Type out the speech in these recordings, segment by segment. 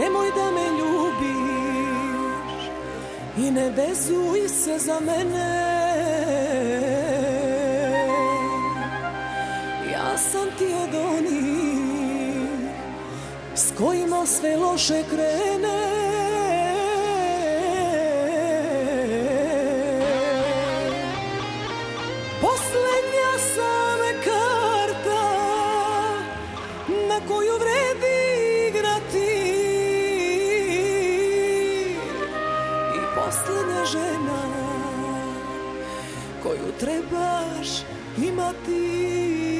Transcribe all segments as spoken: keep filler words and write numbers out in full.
nemoj da me ljubiš i ne vezuj se za mene. Ja sam ti od onih s kojima sve loše krene. Posljednja sam karta na koju vredi igrati i posljednja žena koju trebaš imati.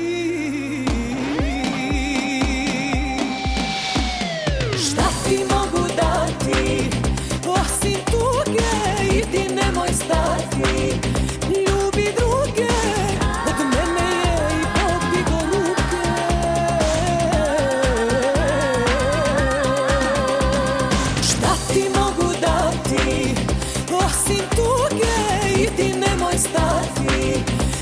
Šta ti mogu dati osim tuge i ti nemoj stati. Ljubi druge, od mene je i Bog digo ruke. Šta ti mogu dati osim tuge i ti nemoj stati.